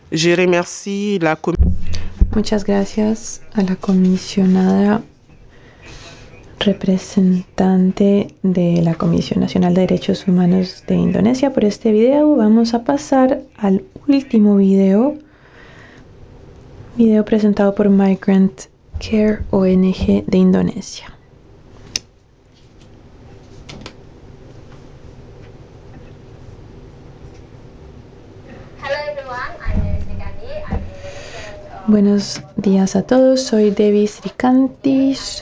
Je remercie la Muchas gracias a la comisionada representante de la Comisión Nacional de Derechos Humanos de Indonesia por este video. Vamos a pasar al último video presentado por Migrant Care ONG de Indonesia. Buenos días a todos, soy Devi Srikanti.